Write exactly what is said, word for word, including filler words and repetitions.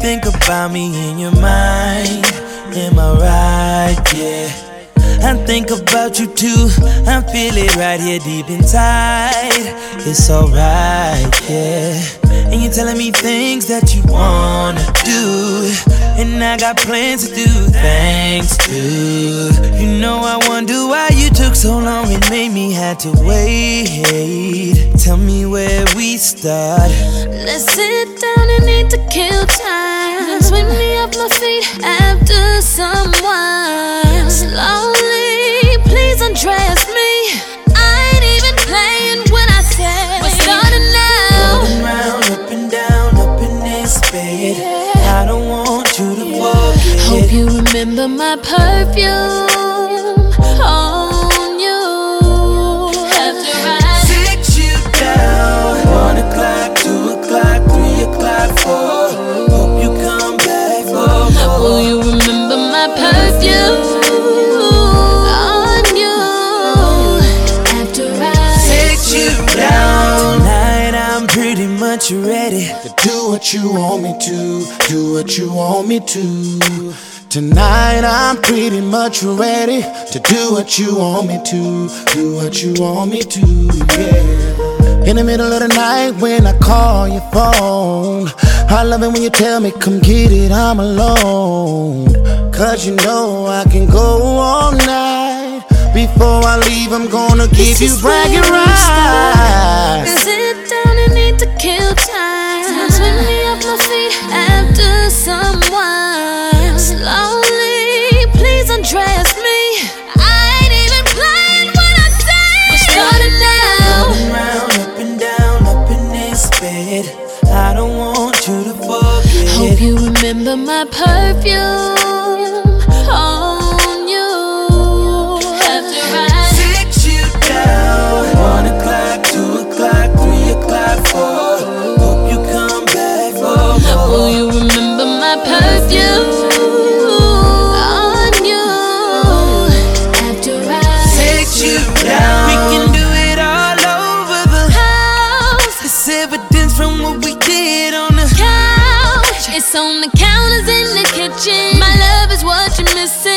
think about me in your mind. Am I right? Yeah. I think about you too. I feel it right here deep inside. It's alright, yeah. And you're telling me things that you wanna do, and I got plans to do things too. You know I wonder why you took so long. It made me have to wait. Tell me where we start. Let's sit down and need to kill time. Sweep me off my feet after someone. Slowly, please undress me. I ain't even playing when I say we're starting now. Rolling round, up and down, up in this bed. I don't want you to forget. Hope you remember my perfume on you. After I sit you down, one o'clock, two o'clock, three o'clock, four. Hope you come back for more. Will you remember my perfume? Pretty much ready to do what you want me to, do what you want me to. Tonight I'm pretty much ready to do what you want me to, do what you want me to, yeah. In the middle of the night when I call your phone, I love it when you tell me come get it, I'm alone. Cause you know I can go all night. Before I leave I'm gonna give you bragging rights. Sit down and need to kill time. Swing me off my feet after someone. Slowly, please undress me. I ain't even playing when I say we're starting now. Rolling round, up and down, up in this bed. I don't want you to forget. Hope you remember my perfume on you. After I sit you down, one o'clock, two o'clock, three o'clock, four. Hope you come back for more. Will you remember my perfume on you? After I sit you down, we can do it all over the house. It's evidence from what we did on the couch. It's on the counters in the kitchen. My love is what you're missing.